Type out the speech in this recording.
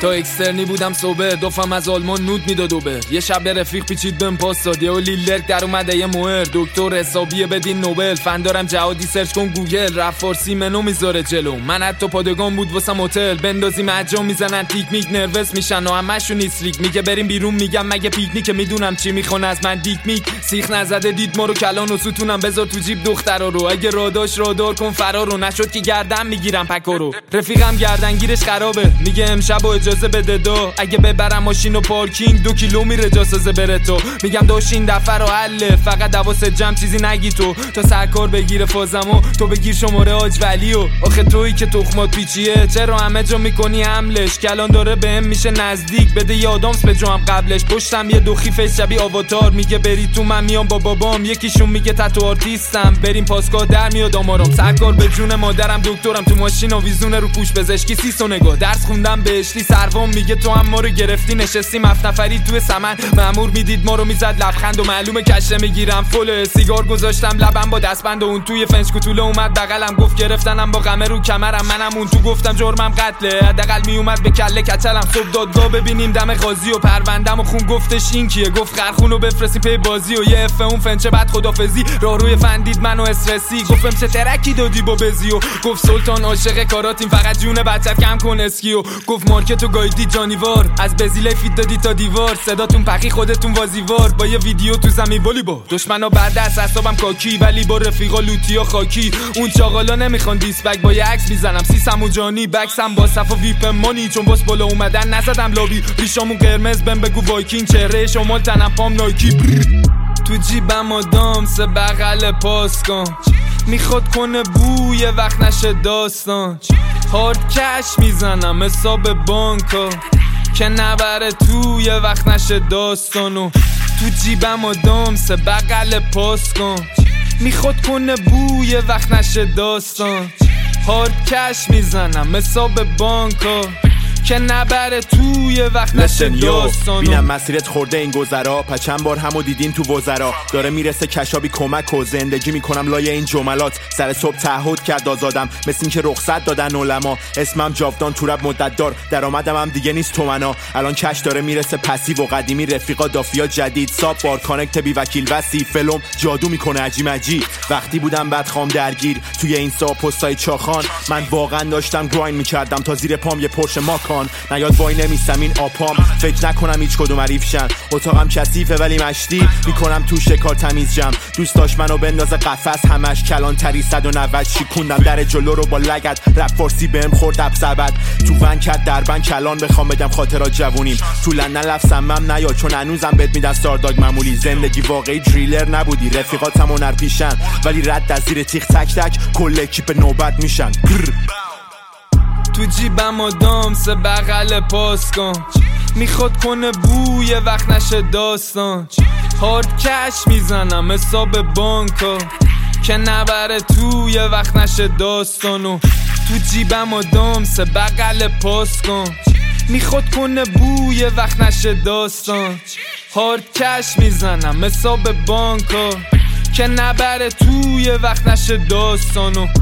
تا اکسترنی بودم صبح دوفم از آلمان نود میداد اوبر. یه شب رفیق پیچید بهم پاس داد و لیلرک در اومده یه موهر. دکتر حسابیه بدین نوبل فن دارم جهادی سرچ کن گوگل. رفت فارسی منو میذاره جلو من حتی پادگان بود واسم هتل. بندازیم اجام میزنن تیک میک نروس میشن و همشون ایسلیک. میگه بریم بیرون میگم مگه پیکنیک میدونم چی میخونه از من دیک میک. سیخ نزده دید ما رو کلان و ستونم بذار تو جیب دخترا رو. اگه راداش رادار کن فرار رو نشد که گردن میگیرم پکا رو. رفیقم گردنگیرش خرابه میگه امشب اجازه بده دو. اگه ببرم ماشین و پارکینگ 2 کیلو میره جاسازه بره تو. میگم داش این دفعه رو حله فقط حواست جمع چیزی نگی تو. تا سرکار بگیره فازمو تو بگیر شماره حاج ولیو. آخه تویی که تخمات پیچیه چرا همه جا میکنی حملش. کلان داره بهم میشه نزدیک بده یادامس به جام قبلش. پشتم یه دو خیفش شبیه آواتار میگه بری تو من میام با بابام. یکیشون میگه تتو آرتیستم بریم پاسگاه در میاد آمارم. سرکار به جون مادرم دکترم تو ماشین آویزونه رو پوش پزشکی 30 نگاه. درس خوندم بهشتی سروم میگه تو هم ما رو گرفتی نشستیم 7 نفری توی سمن. مأمور میدید ما رو میزد لبخند و معلومه کشه میگیرم فل. سیگار گذاشتم لبم با دستبند و اون توی فنج کوتوله اومد بغلم گفت گرفتنم با قمه رو کمرم. منم اون تو گفتم جرمم قتله حداقل میومد به کله کچلم. صبح دادگاه ببینیم دم قاضی و پروندم و خون گفتش این کیه. گفت خرخونو بفرستی پی بازی و یه اف اون فنچه بعد خدافظی. راه روی فندید منو استرسی گفتم چه ترکی دادی با بزیو. گفت سلطان عاشق کاراتیم فقط جون بچت کم کن اسکیو. گفت مارکتو گایدی جانیوار از بزیله فیت دادی تا دیوار. صداتون پخی خودتون وازیوار با یه ویدیو تو زمین والیبال. دشمنا بعد از حسابم کاکی ولی با رفیقا لوتی و خاکی. اون چاقالا نمیخوان دیسبک با یه عکس میزنم سیسم و جانی. بکسم با صف و ویپ مانی چون باس بالا اومدن نزدم لابی. ریشامون قرمز بهم بگو وایکینگ چهره شمال تنم پام نایکی. تو جیبم آدام سه بغل پاس کن میخواد کنه بوی وقت نشه داستان. هارد کش میزنم حساب بانکا که نبره توی وقت نشه داستانو. تو جیبم آدام سه بغل پاس کن میخواد کنه بوی وقت نشه داستان. هارد کش میزنم حساب بانکا که نبره توی وقت نشه داستانو. بینم مسیرت خورده این گذرا پس چند بار همو دیدیم تو وزرا. داره میرسه کشابی کمک و زندگی میکنم لای این جملات. سر صبح تعهد کرد آزادم مثل این که رخصت دادن علما. اسمم جاودان تو رب مدت دار درآمدم هم دیگه نیست تومنا. الان کش داره میرسه پسیو و قدیمی رفیقا دافیا جدید. ساب بار کانکت بی وکیل وسی فلم جادو میکنه عجیم عجیب. وقتی بودم بدخوام درگیر توی این سا پستای چاخان. من واقعا داشتم گراین میکردم تا زیر پام یه پرش ماکان. نیاد وای نمیستم این آپام فکر نکنم هیچ کدوم عریفشن. اتاقم کثیفه ولی مشتی میکنم تو شکار تمیز جم. دوست داشت منو بندازه قفس همش کلان تری 190 شیکوندم در جلو رو با لگد. رپ فارسی بهم خورد ابسبد تو ون کرد دربن کلان. بخوام بگم خاطرات جوونیم تو لندن لفظم نیاد چون هنوزم بهت میدن ستارداگ معمولی. زندگی واقعی دریلر نبودی رفیقاتم هنر پیشن ولی رد از زیر تیغ تک تک کل اکیپ نوبت میشن. تو جیبم آدام سه بغل پاس کن میخواد کنه بوی وقت نشه داستان. هارد کش میزنم حساب بانکا که نبره توی وقت نشه داستانو. تو جیبم آدام سه بغل پاس کن میخواد کنه بوی وقت نشه داستان. هارد کش میزنم حساب بانکا که نبره توی وقت نشه داستانو.